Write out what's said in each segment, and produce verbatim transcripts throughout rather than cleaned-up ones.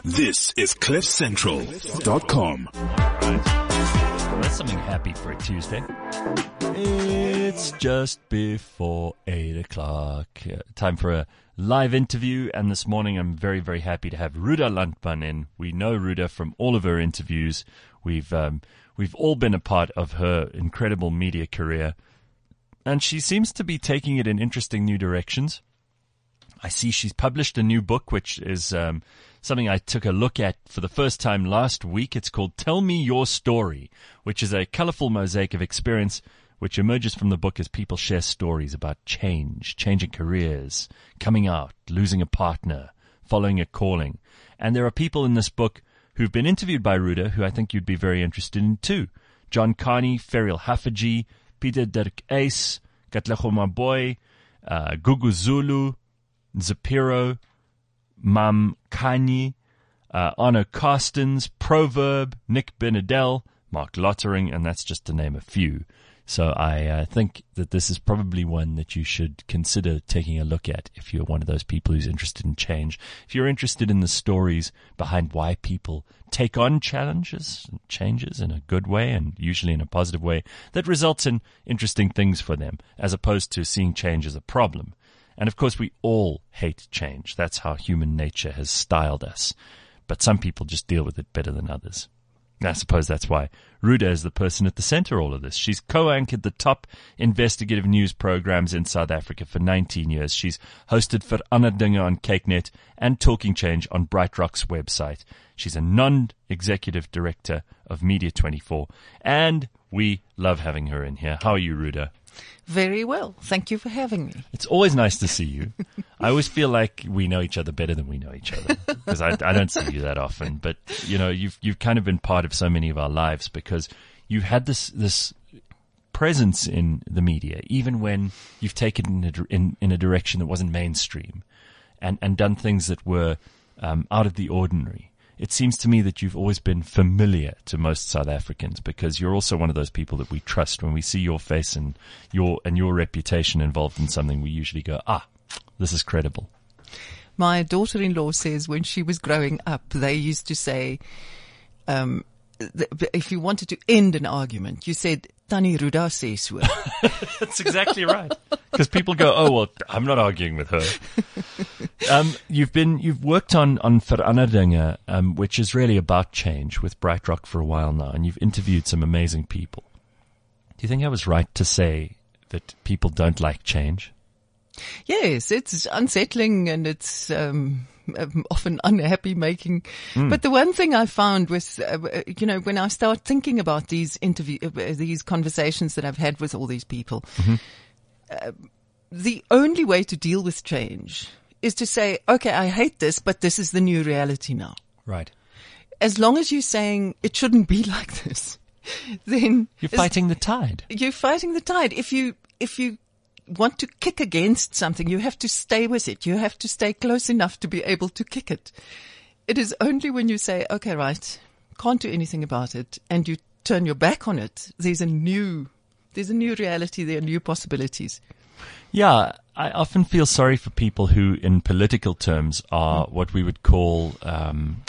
This is cliff central dot com. Well, that's something happy for a Tuesday. It's just before eight o'clock. Uh, time for a live interview, and this morning I'm very, very happy to have Ruda Landman in. We know Ruda from all of her interviews. We've um, we've all been a part of her incredible media career, and she seems to be taking it in interesting new directions. I see she's published a new book, which is um, something I took a look at for the first time last week. It's called Tell Me Your Story, which is a colorful mosaic of experience which emerges from the book as people share stories about change, changing careers, coming out, losing a partner, following a calling. And there are people in this book who've been interviewed by Ruda who I think you'd be very interested in too. John Carney, Ferial Haffajee, Peter Dirk Ace, Katlego Maboy, uh, Gugu Zulu, Zapiro, Mam Kanye, uh, Arno Carstens, Proverb, Nick Benedell, Mark Lottering, and that's just to name a few. So I uh, think that this is probably one that you should consider taking a look at if you're one of those people who's interested in change. If you're interested in the stories behind why people take on challenges and changes in a good way and usually in a positive way that results in interesting things for them, as opposed to seeing change as a problem. And of course, we all hate change. That's how human nature has styled us. But some people just deal with it better than others. I suppose that's why Ruda is the person at the center of all of this. She's co-anchored the top investigative news programs in South Africa for nineteen years. She's hosted for Ander Dinge on CakeNet and Talking Change on Bright Rock's website. She's a non-executive director of Media twenty-four, and we love having her in here. How are you, Ruda? Very well. Thank you for having me. It's always nice to see you. I always feel like we know each other better than we know each other because I, I don't see you that often. But, you know, you've you've kind of been part of so many of our lives because you've had this this presence in the media, even when you've taken it in a, in, in a direction that wasn't mainstream and, and done things that were um, out of the ordinary. It seems to me that you've always been familiar to most South Africans because you're also one of those people that we trust. When we see your face and your and your reputation involved in something, we usually go, ah, this is credible. My daughter-in-law says when she was growing up, they used to say, um, th- if you wanted to end an argument, you said, Tannie Ruda sê so. That's exactly right. Because people go, oh, well, I'm not arguing with her. Um, you've been, you've worked on, on Vir Ander Dinge, um, which is really about change with Bright Rock for a while now, and you've interviewed some amazing people. Do you think I was right to say that people don't like change? Yes, it's unsettling and it's, um, often unhappy making. Mm. But the one thing I found was, uh, you know, when I start thinking about these interview, uh, these conversations that I've had with all these people, mm-hmm. uh, the only way to deal with change is to say, okay, I hate this, but this is the new reality now. Right. As long as you're saying it shouldn't be like this, then you're fighting the tide. You're fighting the tide. If you, if you, want to kick against something, you have to stay with it. You have to stay close enough to be able to kick it. It is only when you say, okay, right, can't do anything about it, and you turn your back on it, there's a new, there's a new reality, there are new possibilities. Yeah, I often feel sorry for people who, in political terms, are mm. what we would call um,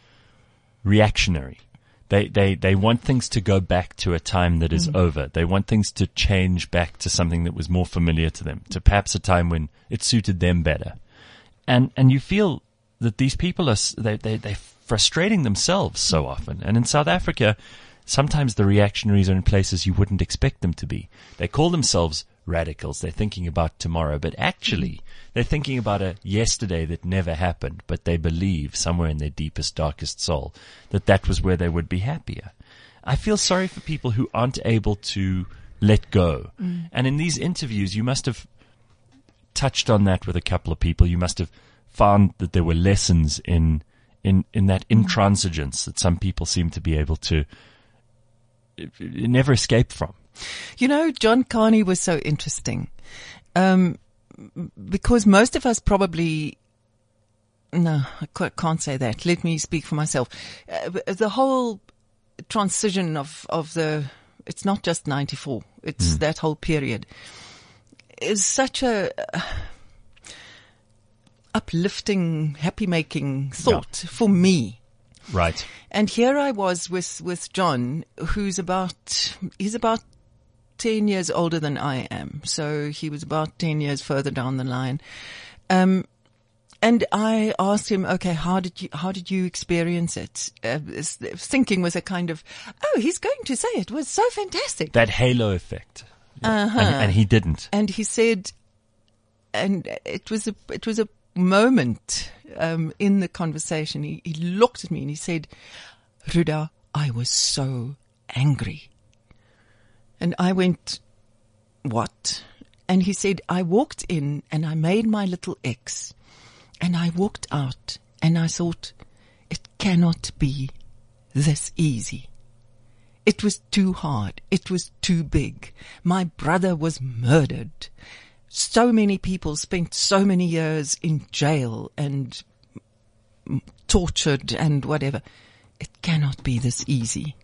reactionary. They, they, they want things to go back to a time that is mm. over. They want things to change back to something that was more familiar to them, to perhaps a time when it suited them better. And, and you feel that these people are, they, they, they're frustrating themselves so often. And in South Africa, sometimes the reactionaries are in places you wouldn't expect them to be. They call themselves radicals. They're thinking about tomorrow, but actually they're thinking about a yesterday that never happened, but they believe somewhere in their deepest, darkest soul that that was where they would be happier. I feel sorry for people who aren't able to let go. Mm. And in these interviews, you must have touched on that with a couple of people. You must have found that there were lessons in, in, in that intransigence that some people seem to be able to never escape from. You know, John Carney was so interesting, um, because most of us probably, no, I can't say that. Let me speak for myself. Uh, the whole transition of, of the, it's not just ninety-four, it's mm. that whole period is such a, uplifting, happy-making thought yeah. for me. Right. And here I was with, with John, who's about, he's about ten years older than I am. So he was about ten years further down the line. Um, and I asked him, okay, how did you, how did you experience it? Uh, thinking was a kind of, oh, he's going to say it was so fantastic. That halo effect. Uh-huh. And, and he didn't. And he said, and it was a, it was a moment, um, in the conversation. He, he looked at me and he said, Ruda, I was so angry. And I went, what? And he said, I walked in and I made my little X and I walked out and I thought, it cannot be this easy. It was too hard. It was too big. My brother was murdered. So many people spent so many years in jail and tortured and whatever. It cannot be this easy.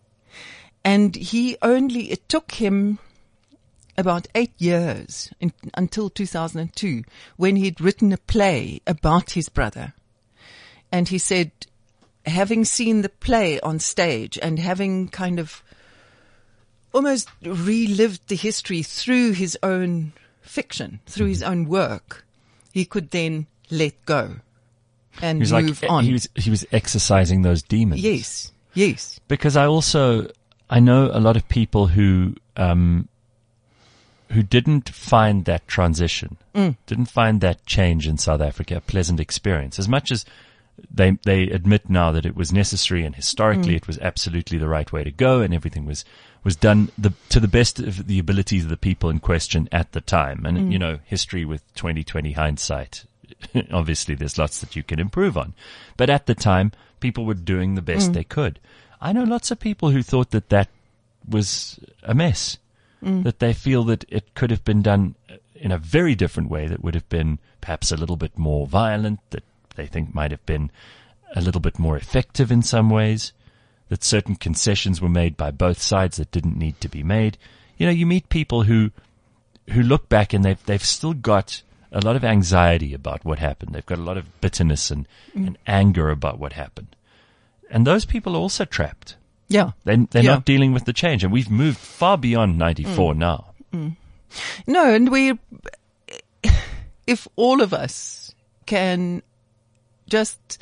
And he only, it took him about eight years in, until two thousand two when he'd written a play about his brother. And he said, having seen the play on stage and having kind of almost relived the history through his own fiction, through his own work, he could then let go and he was move like, on. He was, he was exercising those demons. Yes, yes. Because I also, I know a lot of people who, um, who didn't find that transition, mm. didn't find that change in South Africa a pleasant experience, as much as They they admit now that it was necessary and historically mm. it was absolutely the right way to go and everything was, was done the, to the best of the abilities of the people in question at the time. And, mm. you know, history with twenty twenty hindsight, obviously there's lots that you can improve on. But at the time, people were doing the best mm. they could. I know lots of people who thought that that was a mess, mm. that they feel that it could have been done in a very different way that would have been perhaps a little bit more violent, that they think might have been a little bit more effective in some ways, that certain concessions were made by both sides that didn't need to be made. You know, you meet people who, who look back and they've, they've still got a lot of anxiety about what happened. They've got a lot of bitterness and, mm. and anger about what happened. And those people are also trapped. Yeah. They, they're yeah. not dealing with the change. And we've moved far beyond ninety-four mm. now. Mm. No, and we, if all of us can just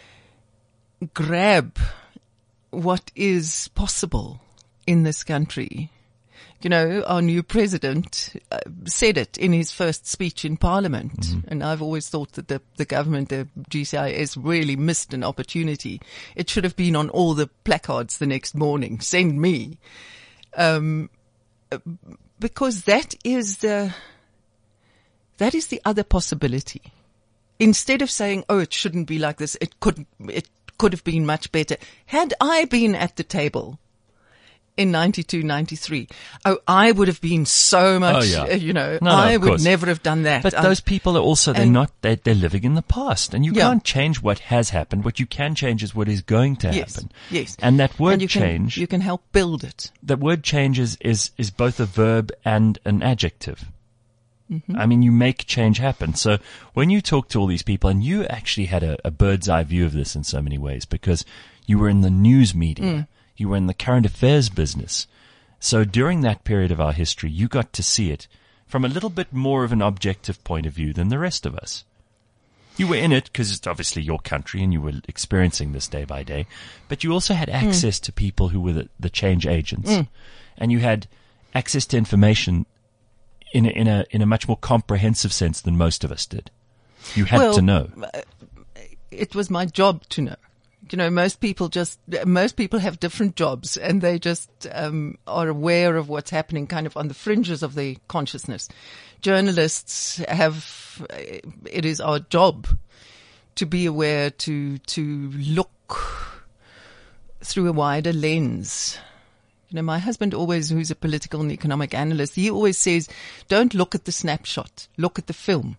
grab what is possible in this country. You know, our new president uh, said it in his first speech in Parliament. Mm-hmm. And I've always thought that the, the government, the G C I S, really missed an opportunity. It should have been on all the placards the next morning. Send me. Um, because that is the, that is the other possibility. Instead of saying, oh, it shouldn't be like this, it could, it could have been much better. Had I been at the table in ninety-two, ninety-three, oh, I would have been so much, oh, yeah. uh, you know, no, no, I would course. never have done that. But I, those people are also, they're and, not, they're, they're living in the past. And you yeah. can't change what has happened. What you can change is what is going to yes, happen. Yes. And that word and you change. Can, you can help build it. That word change is, is, is both a verb and an adjective. Mm-hmm. I mean, you make change happen. So when you talk to all these people, and you actually had a, a bird's eye view of this in so many ways, because you were in the news media, mm. you were in the current affairs business. So during that period of our history, you got to see it from a little bit more of an objective point of view than the rest of us. You were in it because it's obviously your country and you were experiencing this day by day, but you also had access mm. to people who were the, the change agents, mm. and you had access to information in a, in a, in a much more comprehensive sense than most of us did. You had well, to know. It was my job to know. You know, most people just, most people have different jobs and they just, um, are aware of what's happening kind of on the fringes of their consciousness. Journalists have, it is our job to be aware, to, to look through a wider lens. You know, my husband always, who's a political and economic analyst, he always says, don't look at the snapshot, look at the film.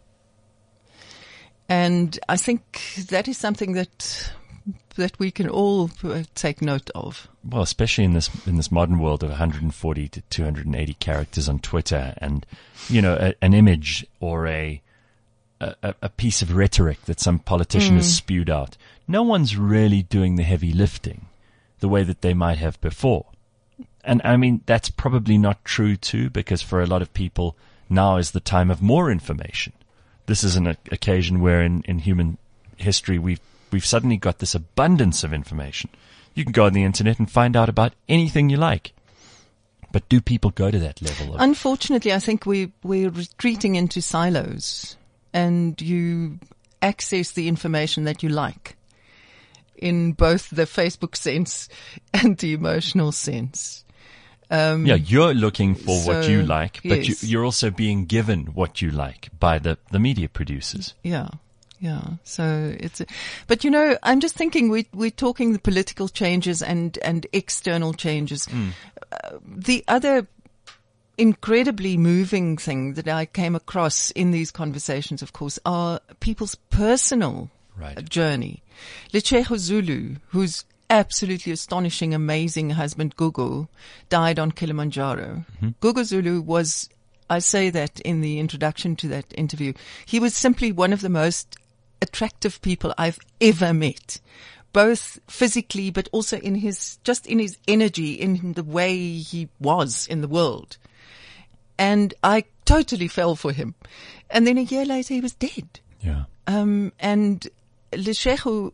And I think that is something that, that we can all take note of. Well, especially in this, in this modern world of one hundred forty to two hundred eighty characters on Twitter and, you know, a, an image or a, a, a piece of rhetoric that some politician mm. has spewed out. No one's really doing the heavy lifting the way that they might have before. And I mean, that's probably not true too, because for a lot of people, now is the time of more information. This is an a- occasion where in, in human history, we've, we've suddenly got this abundance of information. You can go on the internet and find out about anything you like. But do people go to that level? Of Unfortunately, I think we, we're retreating into silos, and you access the information that you like in both the Facebook sense and the emotional sense. Um, yeah, you're looking for so, what you like, but yes. you, you're also being given what you like by the, the media producers. Yeah. Yeah. So it's, a, but you know, I'm just thinking we, we're talking the political changes and, and external changes. Mm. Uh, the other incredibly moving thing that I came across in these conversations, of course, are people's personal right. journey. Letshego Zulu, who's absolutely astonishing, amazing husband, Gugu, died on Kilimanjaro. Mm-hmm. Gugu Zulu was, I say that in the introduction to that interview, he was simply one of the most attractive people I've ever met, both physically, but also in his, just in his energy, in the way he was in the world. And I totally fell for him. And then a year later, he was dead. Yeah. Um, and Letshego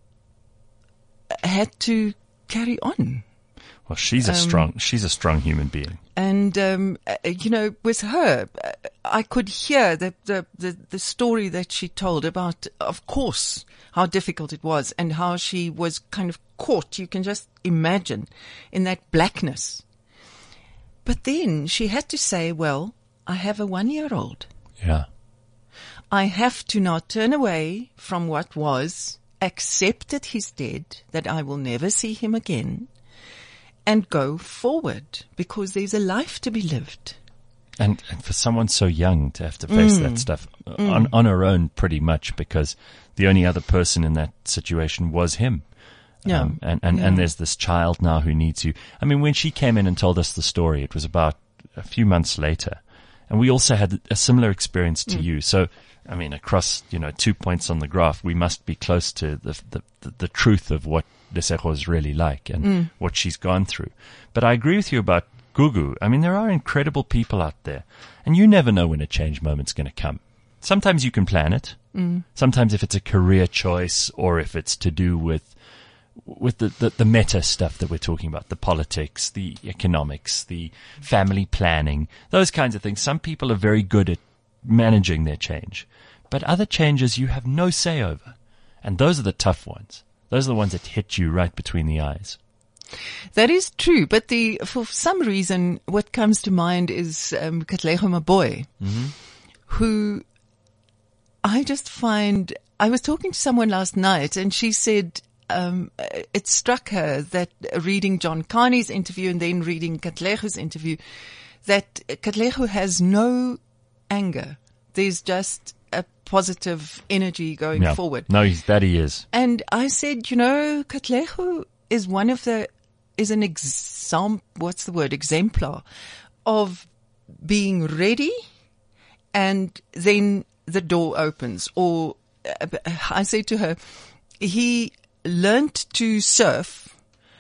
had to carry on. Well, she's a um, strong, she's a strong human being. And, um, uh, you know, with her, uh, I could hear the, the, the, the story that she told about, of course, how difficult it was and how she was kind of caught. You can just imagine in that blackness. But then she had to say, well, I have a one-year-old. Yeah. I have to now turn away from what was, accept that he's dead, that I will never see him again, and go forward, because there's a life to be lived. And, and for someone so young to have to face Mm. that stuff Mm. on, on her own pretty much, because the only other person in that situation was him. Yeah. Um, and, and, Yeah. and there's this child now who needs you. I mean, when she came in and told us the story, it was about a few months later. And we also had a similar experience to Mm. you. So, I mean, across, you know, two points on the graph, we must be close to the, the, the, the truth of what Letshego is really like and Mm. what she's gone through. But I agree with you about Gugu. I mean, there are incredible people out there, and you never know when a change moment's going to come. Sometimes you can plan it. Mm. Sometimes if it's a career choice or if it's to do with with the, the, the meta stuff that we're talking about, the politics, the economics, the family planning, those kinds of things. Some people are very good at managing their change, but other changes you have no say over. And those are the tough ones. Those are the ones that hit you right between the eyes. That is true, but the for some reason, what comes to mind is um, Katlego Maboy, Mm-hmm. who I just find. I was talking to someone last night, and she said um, it struck her that reading John Carney's interview and then reading Katlego's interview, that Katlego has no anger. There's just a positive energy going Yeah. forward. No, he's, that he is. And I said, you know, Katlego is one of the, is an exam, what's the word, exemplar of being ready, and then the door opens. Or uh, I say to her, he learnt to surf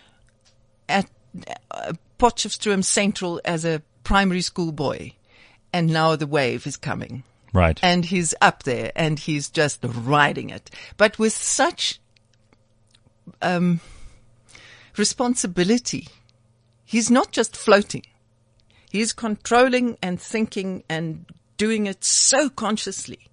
at uh, Potchefstroom Central as a primary school boy, and now the wave is coming. Right. And he's up there and he's just riding it, but with such um, responsibility. He's not just floating. He's controlling and thinking and doing it so consciously.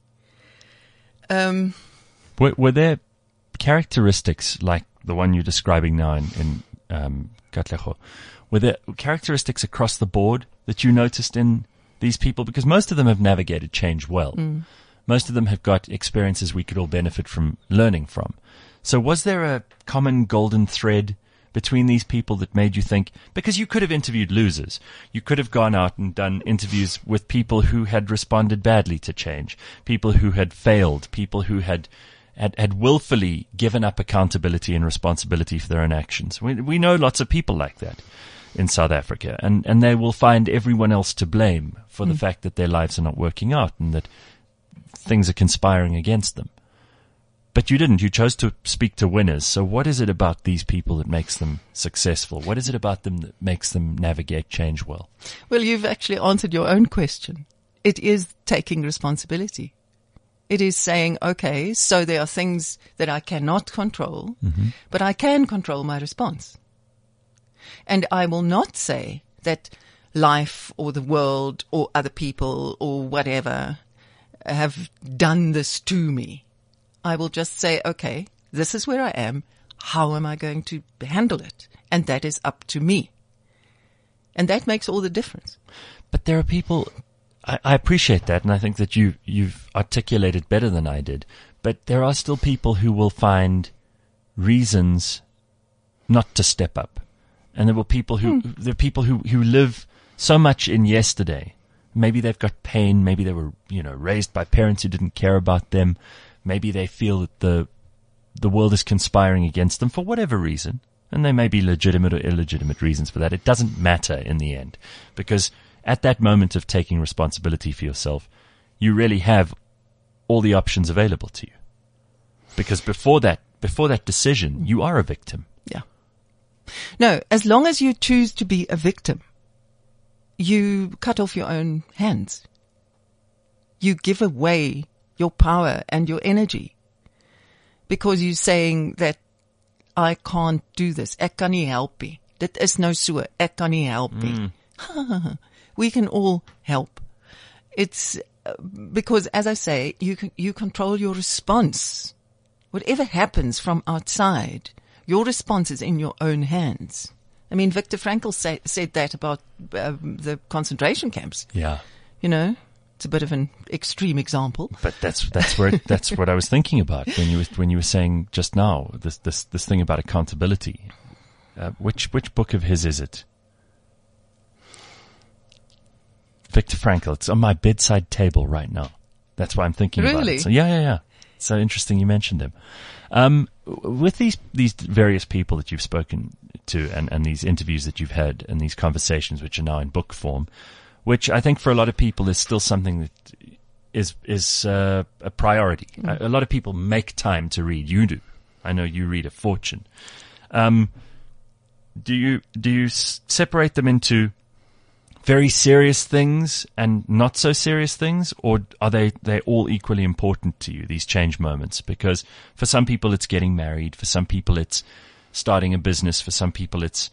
Um, Were, were there characteristics like the one you're describing now in, in um, Katlego? Were there characteristics across the board that you noticed in these people? Because most of them have navigated change well. Mm. Most of them have got experiences we could all benefit from learning from. So was there a common golden thread between these people that made you think, because you could have interviewed losers. You could have gone out and done interviews with people who had responded badly to change, people who had failed, people who had had, had willfully given up accountability and responsibility for their own actions. We, we know lots of people like that in South Africa, and, and they will find everyone else to blame for the Mm. fact that their lives are not working out and that things are conspiring against them. But you didn't. You chose to speak to winners. So what is it about these people that makes them successful? What is it about them that makes them navigate change well? Well, you've actually answered your own question. It is taking responsibility. It is saying, okay, so there are things that I cannot control, mm-hmm. but I can control my response. And I will not say that life or the world or other people or whatever have done this to me. I will just say, okay, this is where I am. How am I going to handle it? And that is up to me. And that makes all the difference. But there are people, I, I appreciate that, and I think that you, you've articulated better than I did. But there are still people who will find reasons not to step up. And there were people who, hmm. there are people who, who live so much in yesterday. Maybe they've got pain. Maybe they were, you know, raised by parents who didn't care about them. Maybe they feel that the the world is conspiring against them for whatever reason, and there may be legitimate or illegitimate reasons for that. It doesn't matter in the end, because at that moment of taking responsibility for yourself, you really have all the options available to you. Because before that, before that decision, you are a victim. Yeah. No, as long as you choose to be a victim, you cut off your own hands. You give away your power and your energy, because you're saying that I can't do this. Ek kan nie help nie. Dit is nou so. Ek kan nie help nie. Mm. We can all help. It's uh, because, as I say, you can, you control your response. Whatever happens from outside, your response is in your own hands. I mean, Viktor Frankl say, said that about uh, the concentration camps. Yeah. You know? It's a bit of an extreme example, but that's that's where it, that's what I was thinking about when you were, when you were saying just now this this this thing about accountability. Uh, which which book of his is it? Viktor Frankl. It's on my bedside table right now. That's why I'm thinking really? about it. So yeah, yeah, yeah. So interesting you mentioned him. Um, with these these various people that you've spoken to, and and these interviews that you've had, and these conversations which are now in book form, which I think for a lot of people is still something that is is uh, a priority. Mm. A, a lot of people make time to read. You do. I know you read a fortune. Um, do you do you s- separate them into very serious things and not so serious things, or are they they all equally important to you, these change moments? Because for some people it's getting married, for some people it's starting a business, for some people it's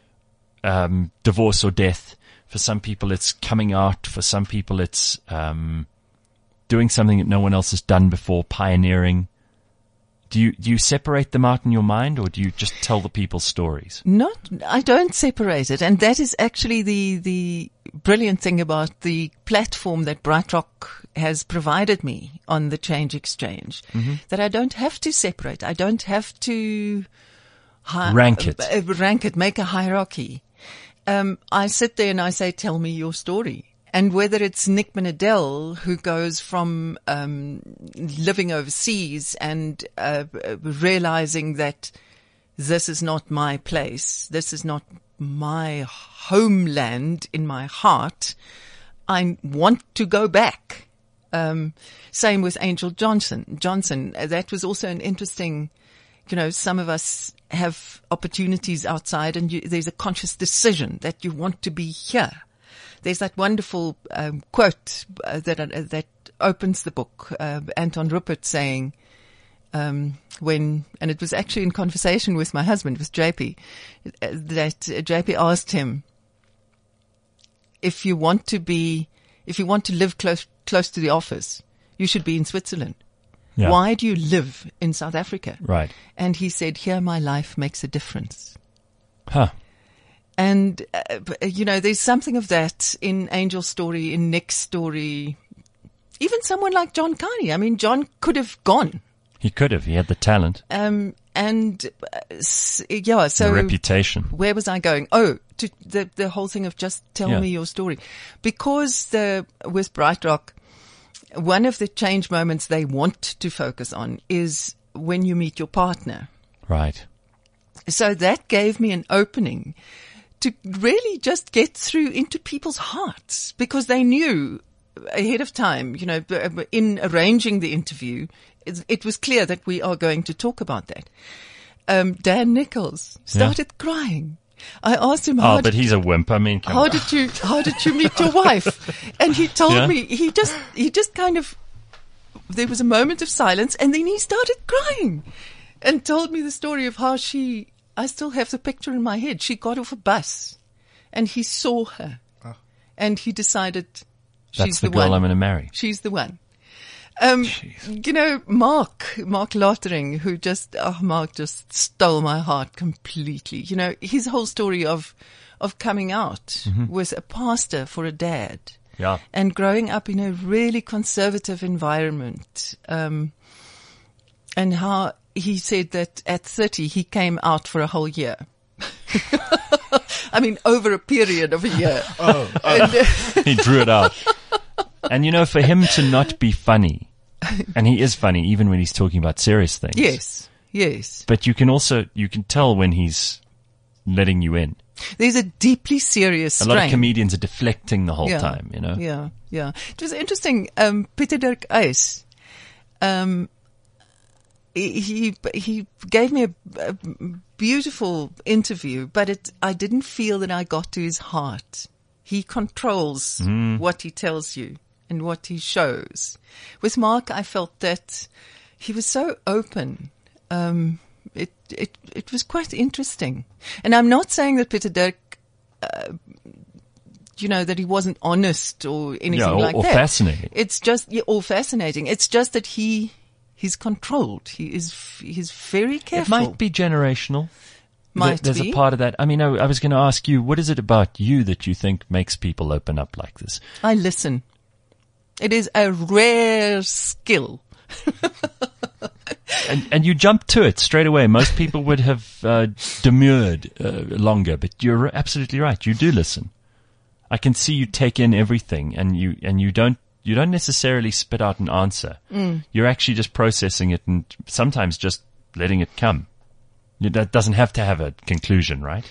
um, divorce or death. For some people, it's coming out. For some people, it's um, doing something that no one else has done before, pioneering. Do you do you separate them out in your mind, or do you just tell the people stories? Not, I don't separate it, and that is actually the the brilliant thing about the platform that BrightRock has provided me on the Change Exchange. Mm-hmm. That I don't have to separate. I don't have to hi- rank it, uh, rank it, make a hierarchy. Um, I sit there and I say, tell me your story. And whether it's Nick Manadell, who goes from um, living overseas and uh, realizing that this is not my place, this is not my homeland in my heart, I want to go back. Um, same with Angel Johnson. Johnson, that was also an interesting, you know, some of us have opportunities outside, and you, there's a conscious decision that you want to be here. There's that wonderful um, quote uh, that uh, that opens the book, uh, Anton Rupert saying, um, when, and it was actually in conversation with my husband, with J P, uh, that uh, J P asked him, if you want to be, if you want to live close close to the office, you should be in Switzerland. Yeah. Why do you live in South Africa? Right. And he said, here my life makes a difference. Huh. And, uh, you know, there's something of that in Angel's story, in Nick's story, even someone like John Carney. I mean, John could have gone. He could have. He had the talent. Um, and, uh, yeah, so. The reputation. Where was I going? Oh, to the, the whole thing of just tell yeah. me your story. Because the, with BrightRock, one of the change moments they want to focus on is when you meet your partner. Right. So that gave me an opening to really just get through into people's hearts, because they knew ahead of time, you know, in arranging the interview, it, it was clear that we are going to talk about that. Um, Dan Nichols started yeah. crying. I asked him, how oh, but did, he's a wimp. I mean, come how on. did you, how did you meet your wife? And he told yeah? me, he just, he just kind of, there was a moment of silence and then he started crying and told me the story of how she, I still have the picture in my head. She got off a bus and he saw her oh. and he decided she's That's the, the girl one. I'm going to marry. She's the one. Um, you know, Mark, Mark Lottering, who just, oh, Mark just stole my heart completely. You know, his whole story of, of coming out mm-hmm. was a pastor for a dad. Yeah. And growing up in a really conservative environment. Um, and how he said that at thirty, he came out for a whole year. I mean, over a period of a year. Oh, oh. And, uh, he drew it out. And you know, for him to not be funny, and he is funny even when he's talking about serious things. Yes, yes. But you can also, you can tell when he's letting you in. There's a deeply serious strain. A lot of comedians are deflecting the whole yeah, time, you know. Yeah, yeah. It was interesting. Um, Pieter Dirk Uys, um, he, he, he gave me a, a beautiful interview, but it, I didn't feel that I got to his heart. He controls mm. what he tells you and what he shows. With Mark, I felt that he was so open. Um, it, it, it was quite interesting. And I'm not saying that Pieter Dirk, uh, you know, that he wasn't honest or anything yeah, or, like or that. fascinating. It's just, yeah, or fascinating. It's just that he, he's controlled. He is, he's very careful. It might be generational. Might There's be. a part of that. I mean, I, I was going to ask you, what is it about you that you think makes people open up like this? I listen. It is a rare skill. and, and you jump to it straight away. Most people would have uh, demurred uh, longer, but you're absolutely right. You do listen. I can see you take in everything, and you and you don't you don't necessarily spit out an answer. Mm. You're actually just processing it, and sometimes just letting it come. That doesn't have to have a conclusion, right?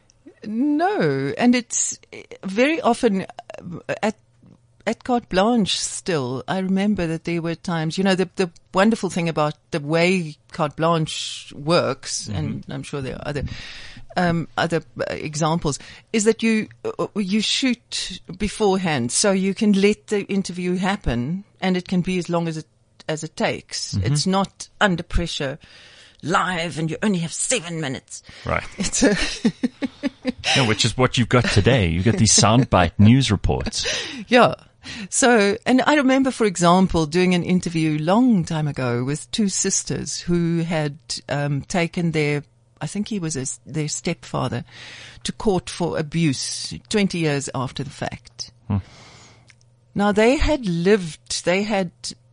No, and it's very often at at Carte Blanche still, I remember that there were times, you know, the the wonderful thing about the way Carte Blanche works, mm-hmm. and I'm sure there are other um, other examples, is that you you shoot beforehand, so you can let the interview happen, and it can be as long as it as it takes. Mm-hmm. It's not under pressure. Live, and you only have seven minutes. Right. It's a yeah, which is what you've got today. You've got these soundbite news reports. Yeah. So, and I remember, for example, doing an interview long time ago with two sisters who had um, taken their, I think he was a, their stepfather, to court for abuse twenty years after the fact. Hmm. Now, they had lived, they had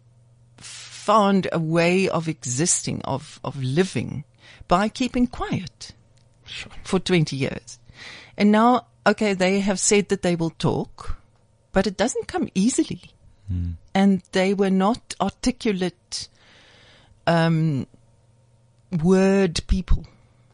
found a way of existing, of, of living by keeping quiet sure. for twenty years. And now, okay, they have said that they will talk, but it doesn't come easily. Mm. And they were not articulate, um, word people.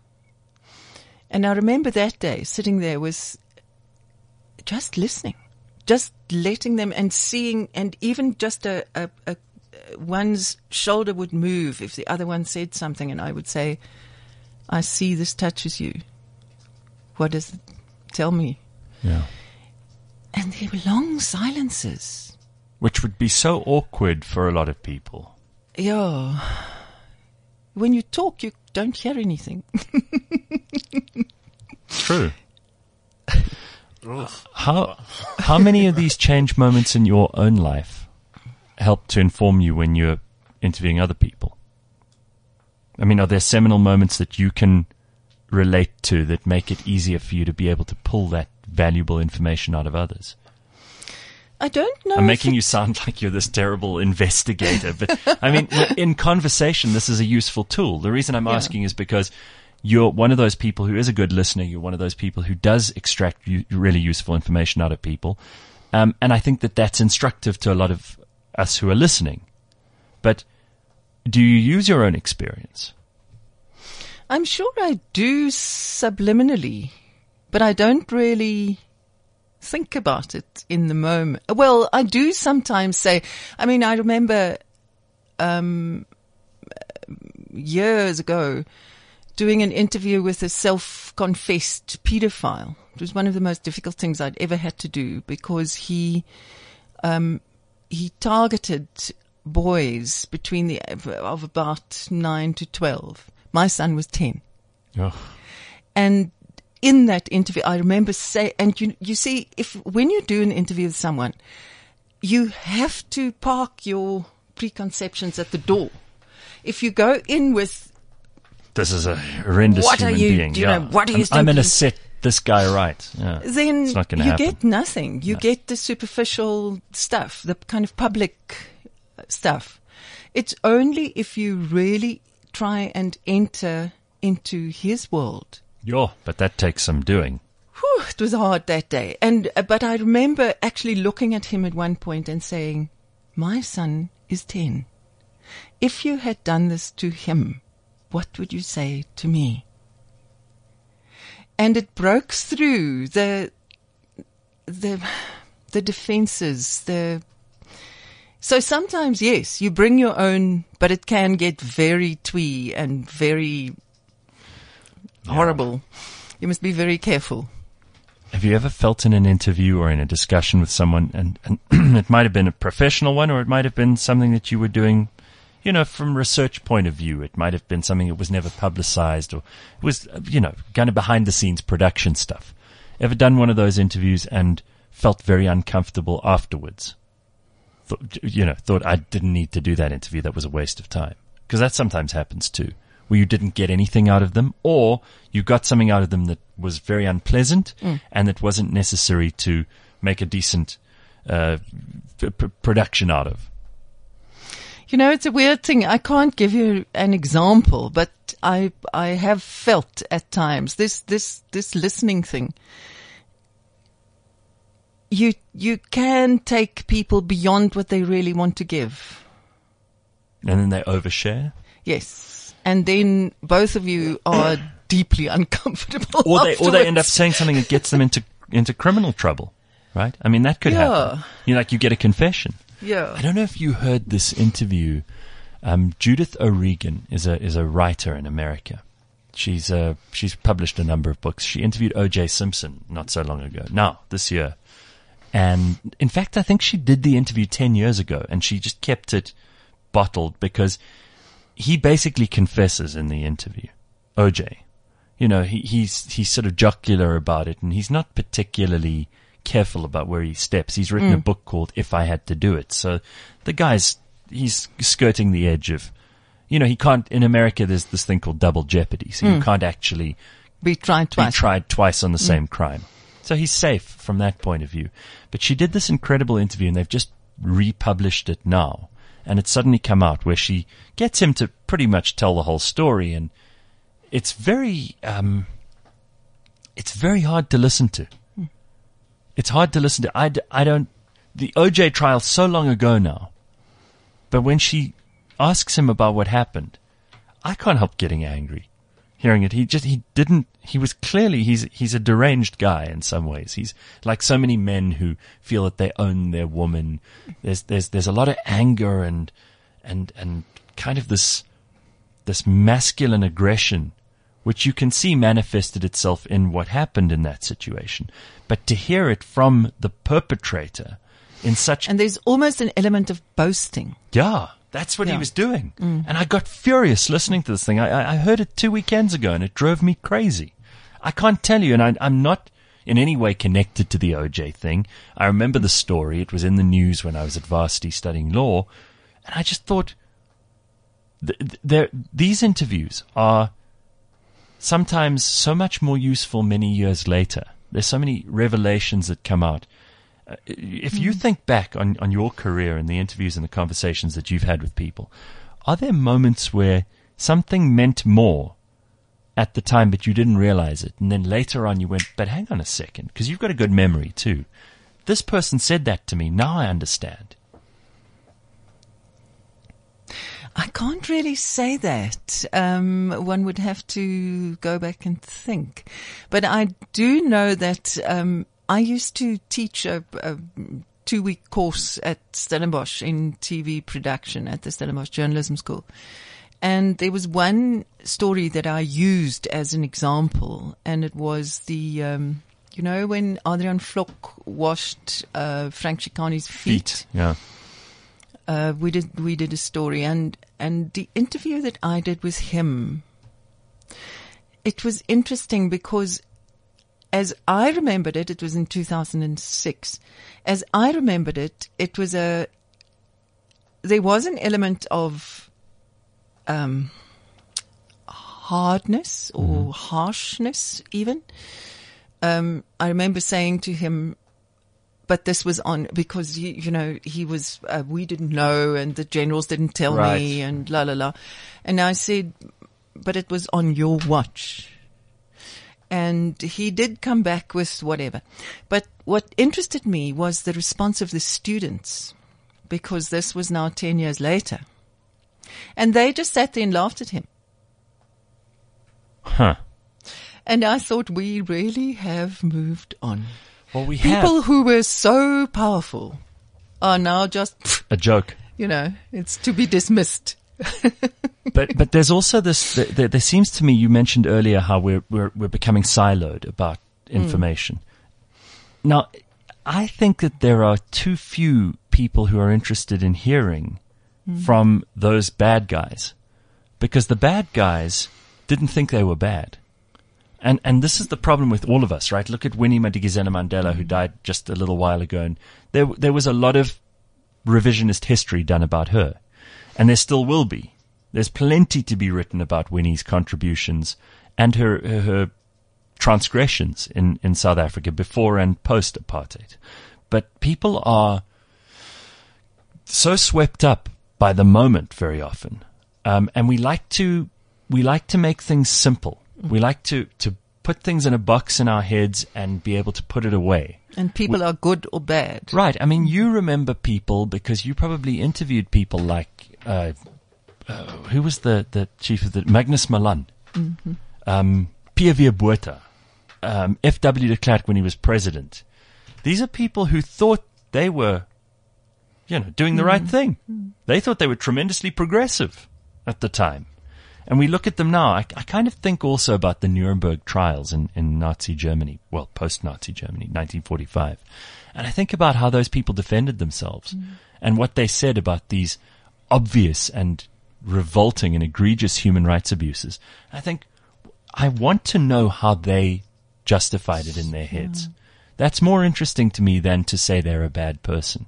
And I remember that day sitting there with just listening, just letting them and seeing, and even just a, a, a one's shoulder would move if the other one said something, and I would say, I see this touches you. What does it tell me? Yeah. And there were long silences. Which would be so awkward for a lot of people. Yeah. When you talk, you don't hear anything. True. How, how many of these change moments in your own life help to inform you when you're interviewing other people? I mean, are there seminal moments that you can relate to that make it easier for you to be able to pull that valuable information out of others? I don't know. I'm making you sound like you're this terrible investigator, but I mean, in conversation, this is a useful tool. The reason I'm yeah. asking is because you're one of those people who is a good listener. You're one of those people who does extract u- really useful information out of people. Um, and I think that that's instructive to a lot of us who are listening. But do you use your own experience? I'm sure I do subliminally, but I don't really think about it in the moment. Well, I do sometimes say, I mean, I remember, um, years ago doing an interview with a self-confessed pedophile. It was one of the most difficult things I'd ever had to do because he, um, he targeted boys between the, of about nine to twelve. My son was ten. Oh. And in that interview, I remember say, and you, you see, if, when you do an interview with someone, you have to park your preconceptions at the door. If you go in with, this is a horrendous what human are you, being. do you yeah. know, what are you I'm, thinking? I'm going to set this guy right. Yeah. Then it's not gonna you happen. get nothing. You No. get the superficial stuff, the kind of public stuff. It's only if you really try and enter into his world. Yeah, but that takes some doing. Whew, it was hard that day. And, uh, but I remember actually looking at him at one point and saying, my son is ten. If you had done this to him, what would you say to me? And it broke through the, the, the defenses, the, so sometimes, yes, you bring your own, but it can get very twee and very Yeah. horrible. You must be very careful. Have you ever felt in an interview or in a discussion with someone, and, and it might have been a professional one, or it might have been something that you were doing, you know, from research point of view. It might have been something that was never publicized, or it was, you know, kind of behind the scenes production stuff. Ever done one of those interviews and felt very uncomfortable afterwards? Thought, you know, thought I didn't need to do that interview. That was a waste of time. Because that sometimes happens too, where you didn't get anything out of them, or you got something out of them that was very unpleasant mm. and that wasn't necessary to make a decent uh, p- p- production out of. You know, it's a weird thing. I can't give you an example, but I I have felt at times this this this listening thing. You you can take people beyond what they really want to give. And then they overshare? Yes. And then both of you are deeply uncomfortable. Or they, or they end up afterwards. saying something that gets them into, into criminal trouble, right? I mean, that could Yeah. happen. You know, like you get a confession. Yeah. I don't know if you heard this interview. Um, Judith O'Regan is a, is a writer in America. She's, uh, she's published a number of books. She interviewed O J Simpson not so long ago. Now, this year. And in fact, I think she did the interview ten years ago, and she just kept it bottled because he basically confesses in the interview. O J, you know, he, he's, he's sort of jocular about it, and he's not particularly careful about where he steps. He's written Mm. a book called If I Had to Do It. So the guy's, he's skirting the edge of, you know, he can't, in America there's this thing called double jeopardy. So you can't actually Be tried be twice. tried twice on the same crime. So he's safe from that point of view. But she did this incredible interview, and they've just republished it now. And it's suddenly come out where she gets him to pretty much tell the whole story. And it's very, um, it's very hard to listen to. It's hard to listen to. I, d- I don't, the O J trial so long ago now. But when she asks him about what happened, I can't help getting angry. Hearing it, he just, he didn't, he was clearly, he's, he's a deranged guy in some ways. He's like so many men who feel that they own their woman. There's, there's, there's a lot of anger and, and, and kind of this, this masculine aggression, which you can see manifested itself in what happened in that situation. But to hear it from the perpetrator in such, And there's almost an element of boasting. yeah. That's what Yeah. he was doing. Mm. And I got furious listening to this thing. I, I heard it two weekends ago, and it drove me crazy. I can't tell you, and I, I'm not in any way connected to the O J thing. I remember the story. It was in the news when I was at varsity studying law. And I just thought, th- th- these interviews are sometimes so much more useful many years later. There's so many revelations that come out. Uh, if you think back on, on your career and the interviews and the conversations that you've had with people, are there moments where something meant more at the time but you didn't realize it, and then later on you went, but hang on a second, because you've got a good memory too. This person said that to me, now I understand. I can't really say that. Um, one would have to go back and think. But I do know that um, I used to teach a, a two-week course at Stellenbosch in T V production at the Stellenbosch Journalism School. And there was one story that I used as an example, and it was the, um, you know, when Adrian Vlok washed uh, Frank Chicani's feet. Feet, yeah. Uh, we did we did a story, and and the interview that I did with him, it was interesting because, as I remembered it, it was in two thousand six. As I remembered it, it was a there was an element of um, hardness or mm-hmm. harshness, even. Um, I remember saying to him, but this was on because you, you know he was uh, we didn't know and the generals didn't tell right. me and la la la, and I said, but it was on your watch. And he did come back with whatever. But what interested me was the response of the students, because this was now ten years later. And they just sat there and laughed at him. Huh. And I thought, we really have moved on. Well, we People have. who were so powerful are now just, A joke. you know, it's to be dismissed. But but there's also this. There, there seems to me, you mentioned earlier how we're we're we're becoming siloed about information. Mm. Now, I think that there are too few people who are interested in hearing mm. from those bad guys, because the bad guys didn't think they were bad, and and this is the problem with all of us, right? Look at Winnie Madikizela Mandela, who died just a little while ago, and there there was a lot of revisionist history done about her. And there still will be. There's plenty to be written about Winnie's contributions and her her, her transgressions in, in South Africa before and post-apartheid. But people are so swept up by the moment very often, um, and we like to we like to make things simple. We like to to put things in a box in our heads and be able to put it away. And people we, are good or bad. Right. I mean, you remember people because you probably interviewed people like. Uh, uh, who was the, the chief of the Magnus Malan, mm-hmm. um, P V Botha, um, F W de Klerk when he was president. These are people who thought they were, you know, doing the mm-hmm. right thing. Mm-hmm. They thought they were tremendously progressive at the time. And we look at them now. I, I kind of think also about the Nuremberg trials in, in Nazi Germany, well, post-Nazi Germany, nineteen forty-five. And I think about how those people defended themselves mm-hmm. and what they said about these obvious and revolting and egregious human rights abuses. I think I want to know how they justified it in their heads. Yeah. That's more interesting to me than to say they're a bad person.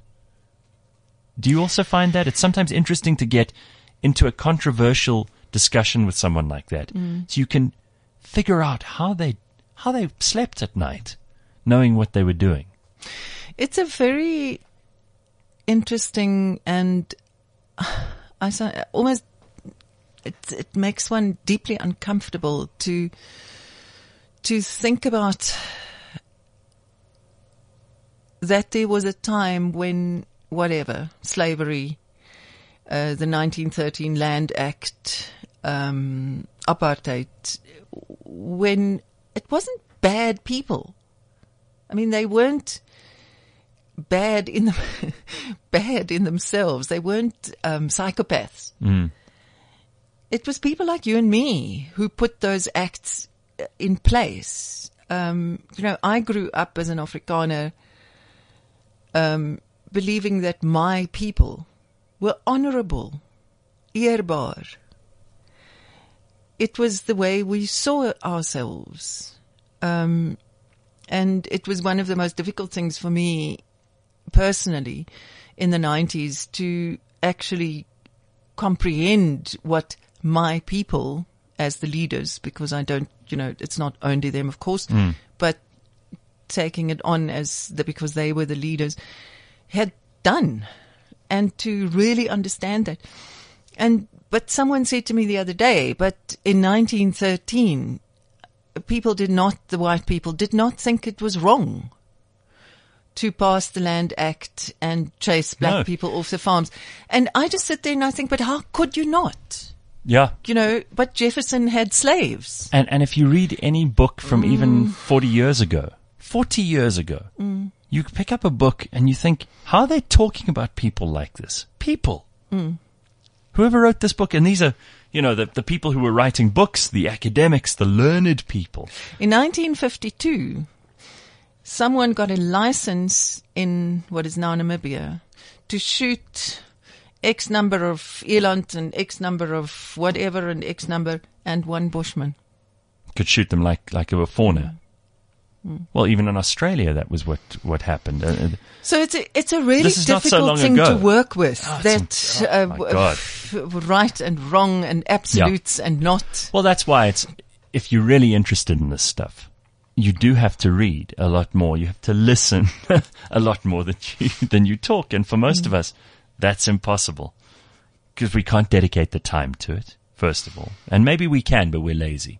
Do you also find that? It's sometimes interesting to get into a controversial discussion with someone like that, mm. so you can figure out how they how they slept at night, knowing what they were doing. It's a very interesting and I say almost it it makes one deeply uncomfortable to to think about that there was a time when whatever slavery, uh, the nineteen thirteen Land Act, um, apartheid, when it wasn't bad people. I mean, they weren't bad in them, bad in themselves. They weren't um, psychopaths. Mm. It was people like you and me who put those acts in place. Um, you know, I grew up as an Afrikaner, um, believing that my people were honorable, eerbaar. It was the way we saw ourselves. Um, and it was one of the most difficult things for me personally in the nineties to actually comprehend what my people as the leaders, because I don't, you know, it's not only them, of course, mm. but taking it on as the, because they were the leaders, had done, and to really understand that. And, but someone said to me the other day, but in nineteen thirteen, people did not, the white people did not think it was wrong to pass the Land Act and chase black no. people off the farms. And I just sit there and I think, but how could you not? Yeah. You know, but Jefferson had slaves. And and if you read any book from mm. even forty years ago, forty years ago, mm. you pick up a book and you think, how are they talking about people like this? People. Mm. Whoever wrote this book, and these are, you know, the, the people who were writing books, the academics, the learned people. In nineteen fifty-two, someone got a license in what is now Namibia to shoot X number of eland and X number of whatever and X number and one bushman. Could shoot them like, like a fauna. Mm. Well, even in Australia, that was what, what happened. Uh, so it's a, it's a really difficult so thing ago. to work with. Oh, that, oh, my God. Uh, right and wrong and absolutes yeah. and not. Well, that's why it's, if you're really interested in this stuff, you do have to read a lot more. You have to listen a lot more than you, than you talk. And for most mm. of us, that's impossible because we can't dedicate the time to it, first of all. And maybe we can, but we're lazy.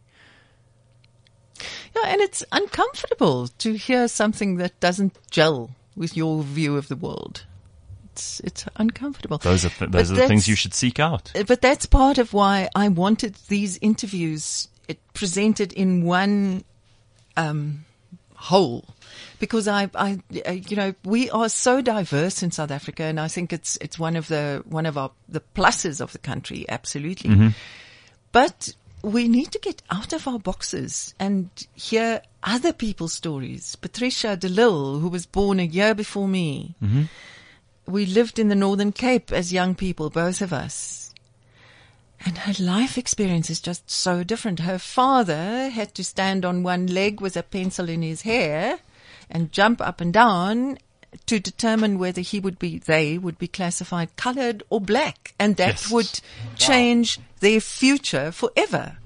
Yeah, and it's uncomfortable to hear something that doesn't gel with your view of the world. It's it's uncomfortable. Those are th- those but are the things you should seek out. But that's part of why I wanted these interviews it presented in one um, whole, because I, I, you know, we are so diverse in South Africa, and I think it's it's one of the one of our the pluses of the country, absolutely. Mm-hmm. But we need to get out of our boxes and hear other people's stories. Patricia de Lille, who was born a year before me. Mm-hmm. We lived in the Northern Cape as young people, both of us. And her life experience is just so different. Her father had to stand on one leg with a pencil in his hair and jump up and down to determine whether he would be, they would be classified colored or black. And that yes. would change wow. their future forever.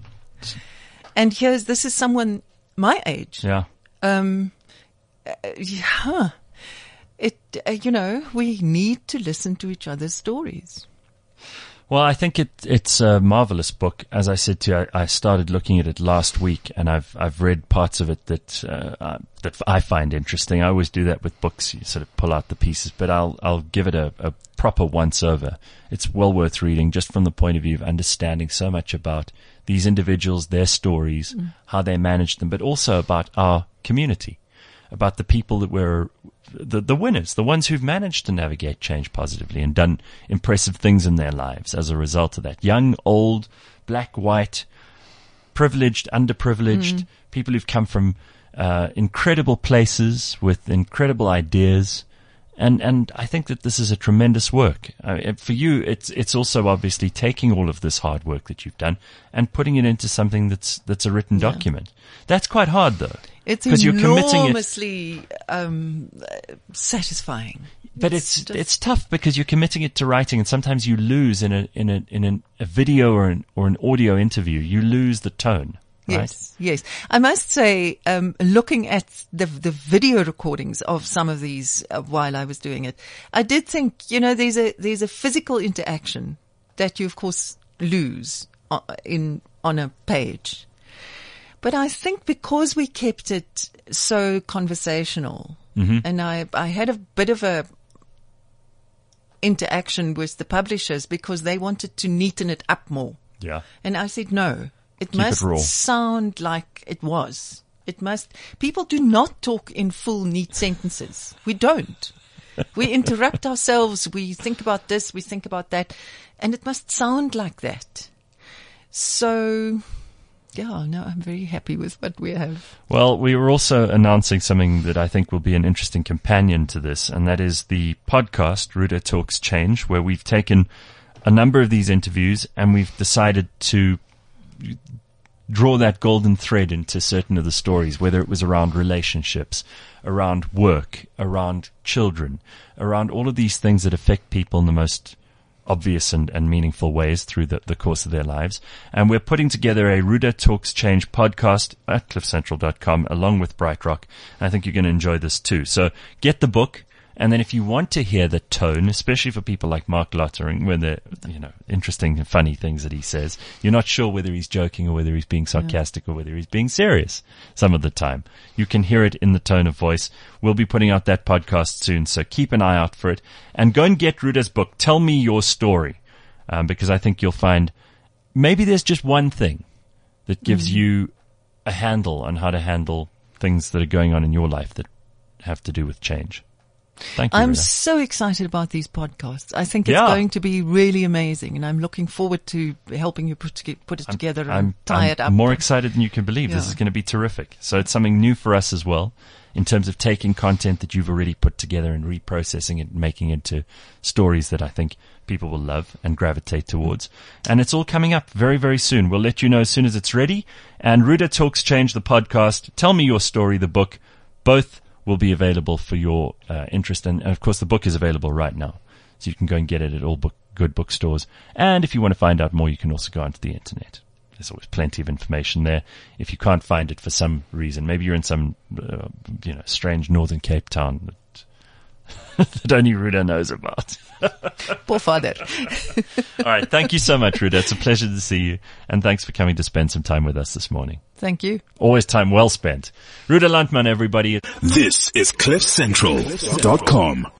And here's, this is someone my age. Yeah. Um, uh, yeah. It, uh, you know, we need to listen to each other's stories. Well, I think it, it's a marvelous book. As I said to you, I, I started looking at it last week, and I've I've read parts of it that uh, uh, that I find interesting. I always do that with books; you sort of pull out the pieces. But I'll I'll give it a, a proper once over. It's well worth reading, just from the point of view of understanding so much about these individuals, their stories, mm. how they manage them, but also about our community, about the people that we're. The, the winners, the ones who've managed to navigate change positively and done impressive things in their lives as a result of that. Young, old, black, white, privileged, underprivileged, mm. people who've come from uh, incredible places with incredible ideas. And, and I think that this is a tremendous work. Uh, for you, it's, it's also obviously taking all of this hard work that you've done and putting it into something that's, that's a written yeah. document. That's quite hard though. It's enormously it, um, satisfying. But it's it's, it's tough because you're committing it to writing, and sometimes you lose in a in a in an, a video or an or an audio interview. You lose the tone. Right? Yes, yes. I must say, um, looking at the the video recordings of some of these uh, while I was doing it, I did think, you know, there's a there's a physical interaction that you of course lose on, in on a page. But I think because we kept it so conversational, mm-hmm. and I, I had a bit of a interaction with the publishers because they wanted to neaten it up more. Yeah. And I said, no, it Keep must it sound like it was. It must, people do not talk in full, neat sentences. We don't. We interrupt ourselves. We think about this, we think about that, and it must sound like that. So, yeah, no, I'm very happy with what we have. Well, we were also announcing something that I think will be an interesting companion to this, and that is the podcast, Ruda Talks Change, where we've taken a number of these interviews and we've decided to draw that golden thread into certain of the stories, whether it was around relationships, around work, around children, around all of these things that affect people in the most obvious and, and meaningful ways through the, the course of their lives. And we're putting together a Ruda Talks Change podcast at cliff central dot com along with Bright Rock. And I think you're going to enjoy this too. So get the book. And then if you want to hear the tone, especially for people like Mark Lottering, where the, you know, interesting and funny things that he says, you're not sure whether he's joking or whether he's being sarcastic yeah. or whether he's being serious some of the time. You can hear it in the tone of voice. We'll be putting out that podcast soon, so keep an eye out for it. And go and get Ruda's book, Tell Me Your Story, um, because I think you'll find maybe there's just one thing that gives mm. you a handle on how to handle things that are going on in your life that have to do with change. Thank you. I'm Ruda. so excited about these podcasts. I think it's Yeah. going to be really amazing, and I'm looking forward to helping you put, to put it together and I'm, tie I'm it up. more excited than you can believe. This Yeah. is going to be terrific. So it's something new for us as well, in terms of taking content that you've already put together and reprocessing it and making it into stories that I think people will love and gravitate towards. And it's all coming up very, very soon. We'll let you know as soon as it's ready. And Ruda Talks Change, the podcast, Tell Me Your Story, the book, both will be available for your uh, interest. And, and, of course, the book is available right now. So you can go and get it at all book, good bookstores. And if you want to find out more, you can also go onto the internet. There's always plenty of information there. If you can't find it for some reason, maybe you're in some, uh, you know, strange northern Cape town that, that only Ruda knows about. Poor father. All right. Thank you so much, Ruda. It's a pleasure to see you. And thanks for coming to spend some time with us this morning. Thank you. Always time well spent. Ruda Landman, everybody. This is cliff central dot com.